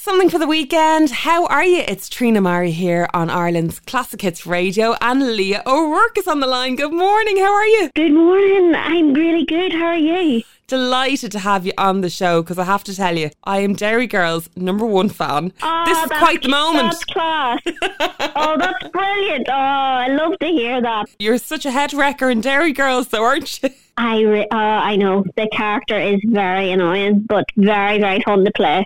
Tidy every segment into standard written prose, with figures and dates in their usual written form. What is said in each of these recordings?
Something for the weekend. How are you? It's Trina Murray here on Ireland's Classic Hits Radio, and Leah O'Rourke is on the line. Good morning. How are you? Good morning. I'm really good. How are you? Delighted to have you on the show, because I have to tell you, I am Derry Girls' #1 fan. This is quite the moment. That's class. Oh, that's brilliant. Oh, I love to hear that. You're such a head wrecker in Derry Girls, though, aren't you? I know. The character is very annoying, but very, very fun to play.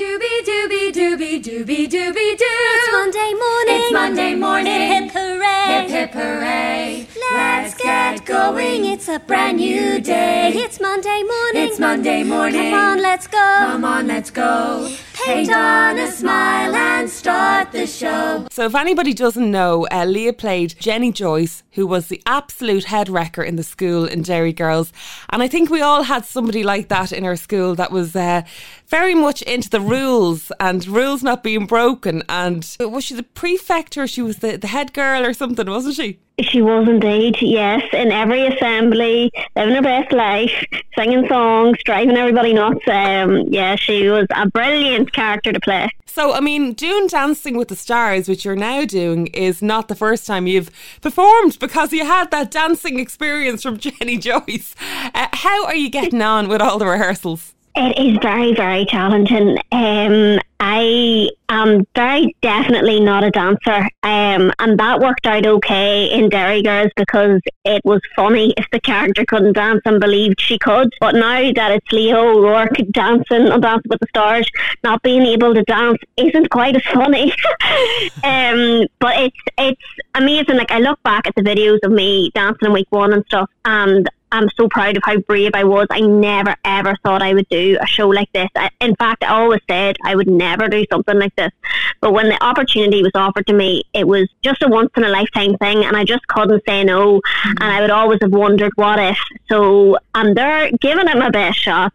It's Monday morning. It's Monday morning. Hip hooray. Hip hip hooray. Let's get going. It's a brand new day. It's Monday morning. It's Monday morning. Come on, let's go. Come on, let's go. Paint on a smile and start the show. So if anybody doesn't know, Leah played Jenny Joyce, who was the absolute head wrecker in the school in Derry Girls. And I think we all had somebody like that in our school that was very much into the rules and rules not being broken. And was she the prefect, or she was the head girl or something, wasn't she? She was indeed, yes. In every assembly, living her best life, singing songs, driving everybody nuts. She was a brilliant character to play. So, I mean, doing Dancing with the Stars, which you're now doing, is not the first time you've performed, because you had that dancing experience from Jenny Joyce. How are you getting on with all the rehearsals? It is very, very challenging. I am very definitely not a dancer, and that worked out okay in Derry Girls because it was funny if the character couldn't dance and believed she could. But now that it's Leah O'Rourke dancing on Dancing with the Stars, not being able to dance isn't quite as funny. But it's amazing. Like, I look back at the videos of me dancing in week 1 and stuff, and I'm so proud of how brave I was. I never ever thought I would do a show like this. In fact, I always said I would never do something like this. But when the opportunity was offered to me, it was just a once in a lifetime thing, and I just couldn't say no. And I would always have wondered what if. So I'm there giving it my best shot.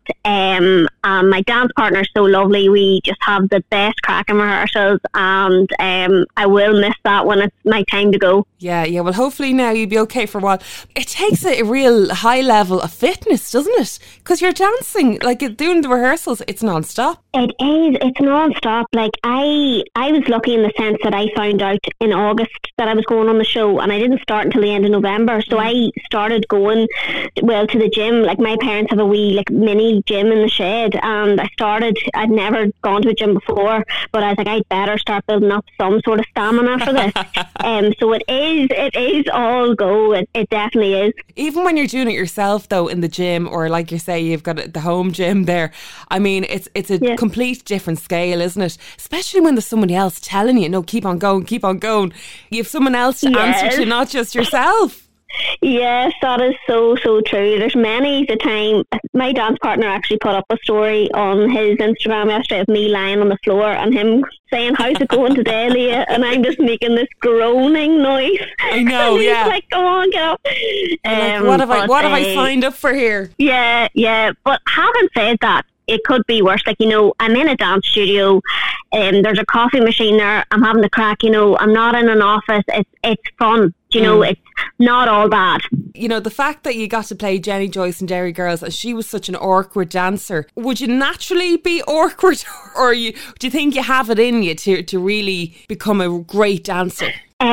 My dance partner's so lovely. We just have the best crack in rehearsals, and I will miss that when it's my time to go. Yeah. Well, hopefully now you'll be okay for a while. It takes a real high level of fitness, doesn't it? Because you're dancing, like doing the rehearsals, it's non-stop. It is. It's non-stop. Like, I was lucky in the sense that I found out in August that I was going on the show, and I didn't start until the end of November. So I started going, to the gym. Like, my parents have a wee mini gym in the shed, and I'd never gone to a gym before, but I was like, I'd better start building up some sort of stamina for this. So it is all go. It definitely is. Even when you're doing it yourself, though, in the gym, or like you say, you've got the home gym there. I mean, it's a complete different scale, isn't it? Especially when there's somebody else telling you, no, keep on going, keep on going. You have someone else to answer to, not just yourself. Yes, that is so true. There's many the time. My dance partner actually put up a story on his Instagram yesterday of me lying on the floor and him saying, "How's it going today, Leah?" And I'm just making this groaning noise. I know, and he's like, "Come on, get up." What have I signed up for here? Yeah. But having said that, it could be worse. Like, I'm in a dance studio, there's a coffee machine there, I'm having the crack, I'm not in an office. It's fun, it's not all bad. The fact that you got to play Jenny Joyce in Derry Girls, and she was such an awkward dancer, would you naturally be awkward, or do you think you have it in you to really become a great dancer?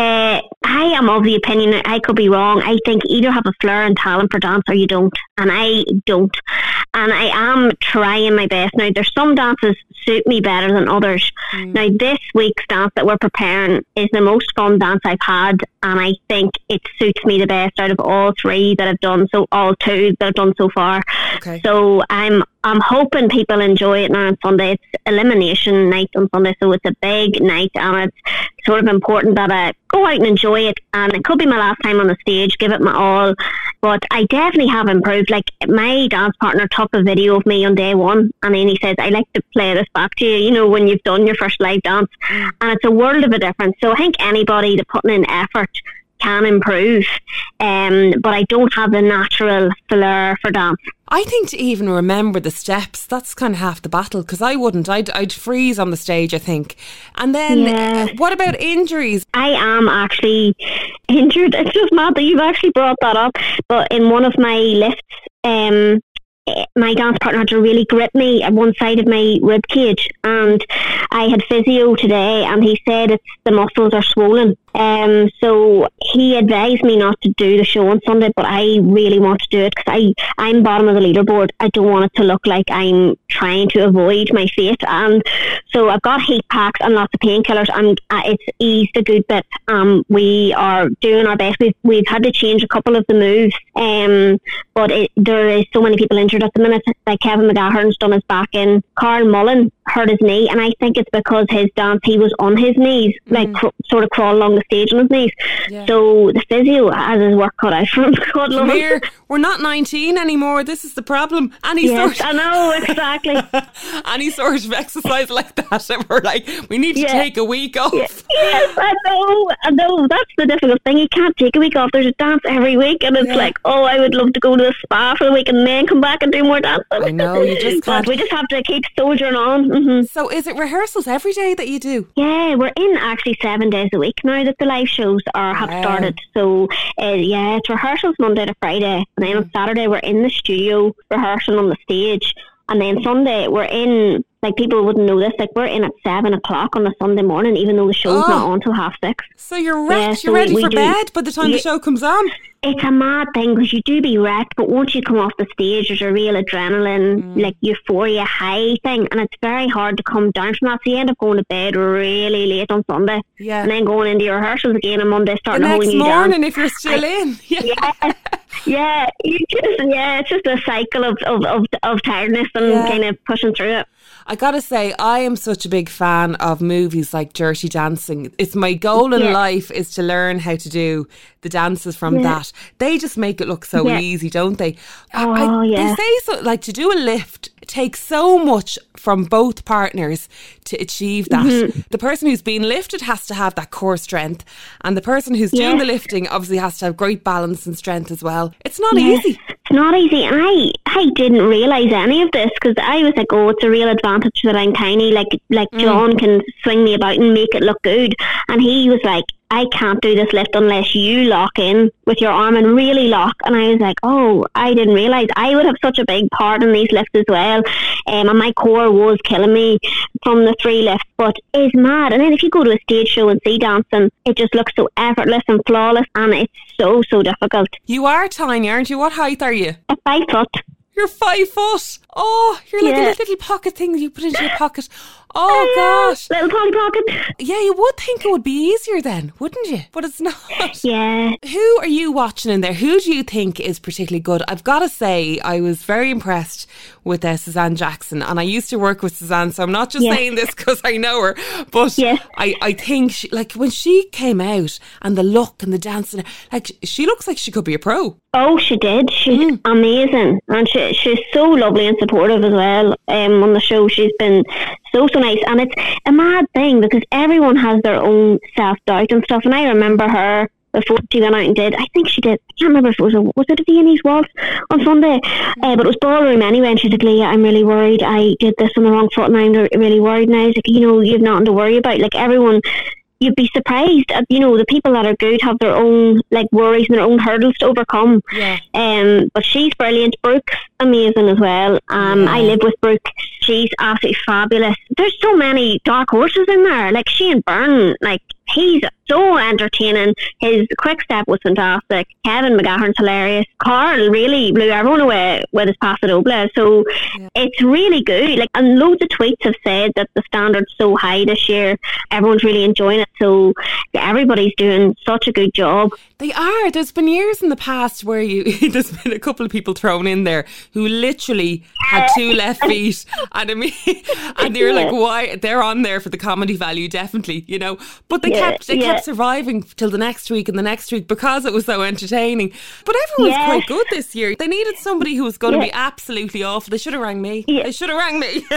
I am of the opinion, I could be wrong, I think either have a flair and talent for dance or you don't, and I don't. And I am trying my best. Now, there's some dances suit me better than others. Now, this week's dance that we're preparing is the most fun dance I've had, and I think it suits me the best out of all 3 that I've done, so all 2 that I've done so far. Okay. So I'm hoping people enjoy it now on Sunday. It's elimination night on Sunday, so it's a big night, and it's sort of important that I go out and enjoy it. And it could be my last time on the stage, give it my all. But I definitely have improved. Like, my dance partner took a video of me on day 1, and then he says, "I like to play this back to you, when you've done your first live dance." And it's a world of a difference. So I think anybody that putting in effort can improve, but I don't have the natural flair for dance. I think to even remember the steps, that's kind of half the battle, because I wouldn't. I'd freeze on the stage, I think. And then what about injuries? I am actually injured. It's just mad that you've actually brought that up. But in one of my lifts, my dance partner had to really grip me at one side of my rib cage, and I had physio today, and he said the muscles are swollen. So he advised me not to do the show on Sunday, but I really want to do it because I'm bottom of the leaderboard. I don't want it to look like I'm trying to avoid my fate, and so I've got heat packs and lots of painkillers, and it's eased a good bit. We are doing our best. We've had to change a couple of the moves, but there is so many people injured at the minute. Like Kevin McGahern's done his back in. Carl Mullen hurt his knee, and I think it's because his dance, he was on his knees, like sort of crawl along the stage on his knees. Yeah. So the physio has his work cut out for him. Come here, we're not 19 anymore. This is the problem. Yes, I know, exactly. Any sort of exercise like that, and we're like, we need to take a week off. Yes, I know. That's the difficult thing. You can't take a week off. There's a dance every week, and it's like, oh, I would love to go to the spa for the week and then come back and do more dancing. I know, you just can't. But we just have to keep soldiering on. Mm-hmm. So is it rehearsals every day that you do? Yeah, we're in actually 7 days a week now that the live shows have started. So it's rehearsals Monday to Friday, and then on Saturday we're in the studio rehearsing on the stage, and then Sunday we're in, like, people wouldn't know this, like, we're in at 7 o'clock on a Sunday morning, even though the show's not on till 6:30. So you're wrecked, you're ready for bed by the time the show comes on. It's a mad thing because you do be wrecked, but once you come off the stage, there's a real adrenaline, like euphoria high thing, and it's very hard to come down from that. So you end up going to bed really late on Sunday, and then going into your rehearsals again on Monday, starting a whole new dance. The next morning, if you're still in. It's just a cycle of tiredness and kind of pushing through it. I gotta say, I am such a big fan of movies like Dirty Dancing. It's my goal in life is to learn how to do the dances from that. They just make it look so easy, don't they? They say so, like, to do a lift takes so much from both partners to achieve that. The person who's being lifted has to have that core strength, and the person who's doing the lifting obviously has to have great balance and strength as well. It's not easy. It's not easy, and I didn't realise any of this because I was like, oh, it's a real advantage that I'm tiny, like John can swing me about and make it look good, and he was like, I can't do this lift unless you lock in with your arm and really lock. And I was like, oh, I didn't realise I would have such a big part in these lifts as well. And my core was killing me from the 3 lifts, but it's mad. And then if you go to a stage show and see dancing, it just looks so effortless and flawless, and it's so difficult. You are tiny, aren't you? What height are you? 5 foot. You're 5 foot. Oh, you're like a little pocket thing you put into your pocket. Oh, gosh. Little Polly Pocket. Yeah, you would think it would be easier then, wouldn't you? But it's not. Yeah. Who are you watching in there? Who do you think is particularly good? I've got to say, I was very impressed with Suzanne Jackson, and I used to work with Suzanne, so I'm not just saying this because I know her, but I think she, like, when she came out and the look and the dancing, like, she looks like she could be a pro. Oh, she did. She's amazing, and she's so lovely and supportive as well. On the show, she's been so nice, and it's a mad thing because everyone has their own self-doubt and stuff, and I remember her before she went out and did, I think she did, I can't remember if it was it a Viennese waltz on Sunday, but it was ballroom anyway, and she's like, Leah, I'm really worried, I did this on the wrong foot and I'm really worried now. It's like, you've nothing to worry about. Like, everyone, you'd be surprised at, the people that are good have their own, like, worries and their own hurdles to overcome. But she's brilliant. Brooke's amazing as well. I live with Brooke. She's absolutely fabulous. There's so many dark horses in there, like Shane Byrne, like, he's so entertaining. His quick step was fantastic. Kevin McGahern's hilarious. Carl really blew everyone away with his Paso Doble. So it's really good. Like, and loads of tweets have said that the standard's so high this year. Everyone's really enjoying it. So everybody's doing such a good job. They are. There's been years in the past where there's been a couple of people thrown in there who literally had 2 left feet, and I mean, and you're like, why? They're on there for the comedy value, definitely, But they kept surviving till the next week and the next week because it was so entertaining. But everyone was quite good this year. They needed somebody who was going to be absolutely awful. They should have rang me. They should have rang me.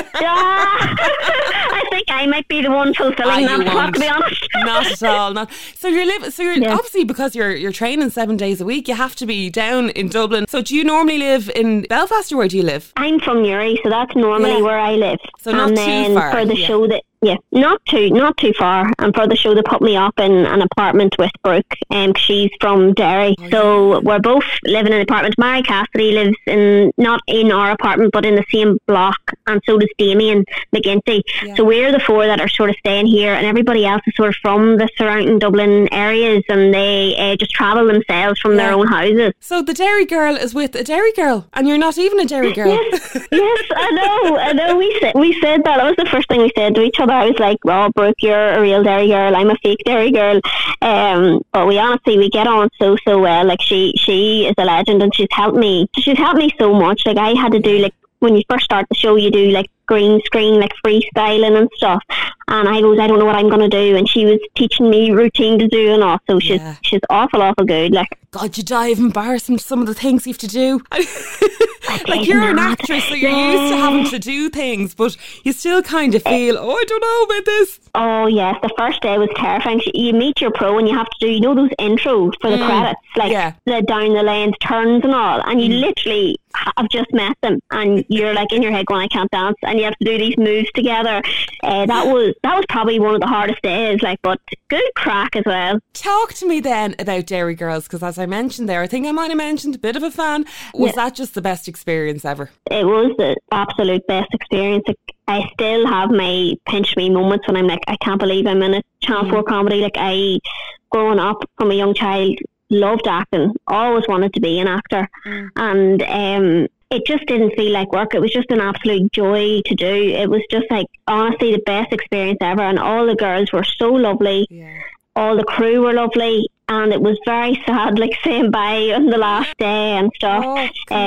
I think I might be the one fulfilling that spot, to be honest. Not at all. So you're obviously, because you're training 7 days a week, you have to be down in Dublin. So do you normally live in Belfast, or where do you live? I'm from Newry, so that's normally where I live. So not too far. For the show that Yeah, not too far. And for the show, they put me up in an apartment with Brooke, she's from Derry. So we're both living in an apartment. Mary Cassidy lives not in our apartment, but in the same block, and so does Damien McGinty. Yeah. So we're the four that are sort of staying here, and everybody else is sort of from the surrounding Dublin areas, and they just travel themselves from their own houses. So the Derry girl is with a Derry girl, and you're not even a Derry girl. Yes, I know. We said that. That was the first thing we said to each other. I was like, well, Brooke, you're a real Derry girl, I'm a fake Derry girl. But we get on so well. Like she is a legend, and she's helped me so much. Like I had to do, like, when you first start the show, you do like green screen, like freestyling and stuff. And I don't know what I'm going to do. And she was teaching me routine to do and all. So she's awful good. Like, God, you die of embarrassment, some of the things you have to do. Like, you're an actress, so you're used to having to do things, but you still kind of feel, I don't know about this. Oh, yes. The first day was terrifying. You meet your pro and you have to do, those intros for the credits, like the down the lanes turns and all. And you literally have just met them, and you're like in your head going, I can't dance, and you have to do these moves together. That was probably one of the hardest days, like, but good crack as well. Talk to me then about Derry Girls, because as I mentioned there, I think I might have mentioned a bit of a fan. Was that just the best experience ever? It was the absolute best experience. I still have my pinch me moments when I'm like, I can't believe I'm in a Channel 4 comedy. Like, I, growing up from a young child, loved acting, always wanted to be an actor, and it just didn't feel like work. It was just an absolute joy to do. It was just like, honestly, the best experience ever, and all the girls were so lovely. All the crew were lovely, and it was very sad, like, saying bye on the last day and stuff.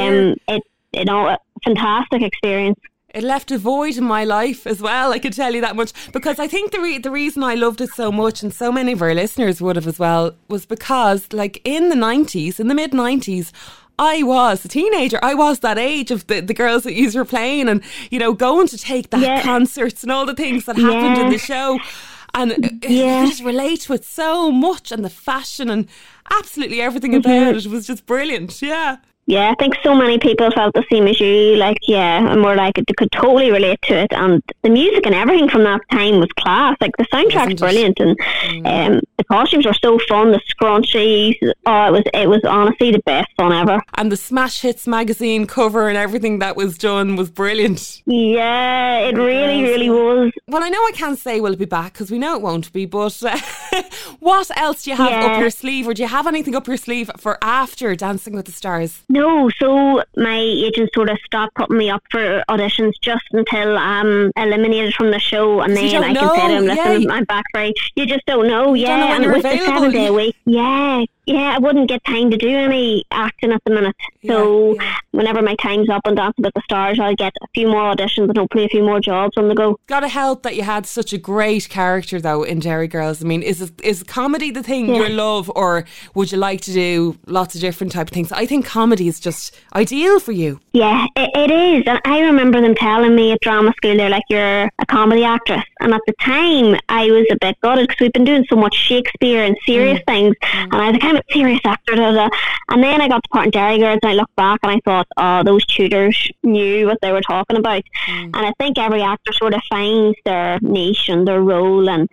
Fantastic experience. It left a void in my life as well, I can tell you that much. Because I think the reason I loved it so much, and so many of our listeners would have as well, was because, like, in the mid-90s, I was a teenager. I was that age of the girls that you were playing, and, going to take that concerts and all the things that happened in the show. And you just relate to it so much, and the fashion and absolutely everything about it was just brilliant. Yeah, I think so many people felt the same as you, and were like, they could totally relate to it, and the music and everything from that time was class. Like, the soundtrack's brilliant, and the costumes were so fun, the scrunchies, it was honestly the best fun ever. And the Smash Hits magazine cover and everything that was done was brilliant. Yeah, it really was. Well, I know I can't say we'll be back, because we know it won't be, but what else do you have up your sleeve, or do you have anything up your sleeve for after Dancing with the Stars? No, so my agent sort of stopped putting me up for auditions just until I'm eliminated from the show, and then I can say to him, listen, I'm back free. You just don't know, you don't know when you're available. The 7-day week. Yeah, I wouldn't get time to do any acting at the minute. So whenever my time's up on Dancing with the Stars, I'll get a few more auditions and hopefully a few more jobs on the go. Gotta help that you had such a great character though in Derry Girls. I mean, is comedy the thing you love, or would you like to do lots of different type of things? I think comedy is just ideal for you. Yeah, it is. And I remember them telling me at drama school, they're like, you're a comedy actress. And at the time, I was a bit gutted, because we've been doing so much Shakespeare and serious things. And I was like, I'm a serious actor. And then I got the part in Derry Girls, and I looked back and I thought, those tutors knew what they were talking about. And I think every actor sort of finds their niche and their role. And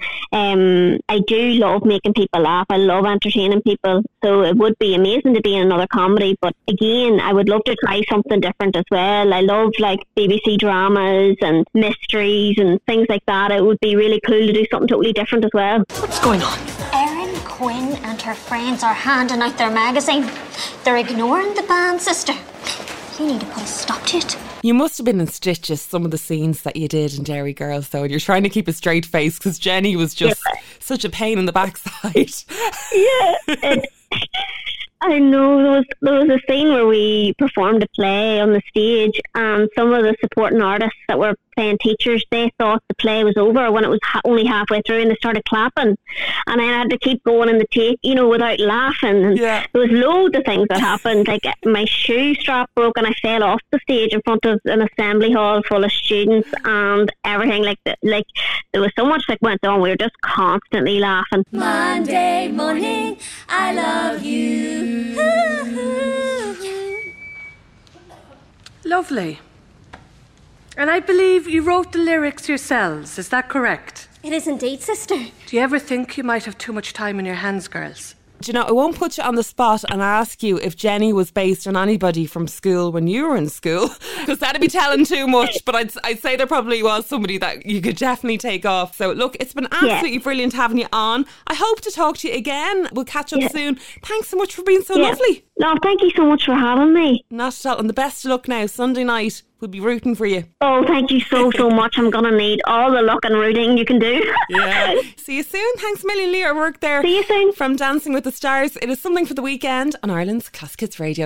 I do love making people laugh. I love entertaining people. So it would be amazing to be in another comedy. But again, I would love to try something different as well. I love, like, BBC dramas and mysteries and things like that. It would be really cool to do something totally different as well. What's going on? Erin Quinn and her friends are handing out their magazine. They're ignoring the band, sister. You need to put a stop to it. You must have been in stitches, some of the scenes that you did in Derry Girls, though, and you're trying to keep a straight face because Jenny was just such a pain in the backside. I know there was a scene where we performed a play on the stage, and some of the supporting artists that were playing teachers, they thought the play was over when it was only halfway through, and they started clapping, and then I had to keep going in the take, without laughing. And there was loads of things that happened. Like, my shoe strap broke and I fell off the stage in front of an assembly hall full of students and everything. Like there was so much that went on. We were just constantly laughing. Monday morning, I love you. Lovely. And I believe you wrote the lyrics yourselves, is that correct? It is indeed, sister. Do you ever think you might have too much time in your hands, girls? Do you know, I won't put you on the spot and ask you if Jenny was based on anybody from school when you were in school, because that'd be telling too much, but I'd say there probably was somebody that you could definitely take off. So look, it's been absolutely brilliant having you on. I hope to talk to you again. We'll catch up soon. Thanks so much for being so lovely. No, thank you so much for having me. Not at all. And the best of luck now. Sunday night, we'll be rooting for you. Oh, thank you so much. I'm going to need all the luck and rooting you can do. Yeah. See you soon. Thanks a million, Leah. Work there. See you soon. From Dancing with the Stars. It is Something for the Weekend on Ireland's Classic Hits Radio.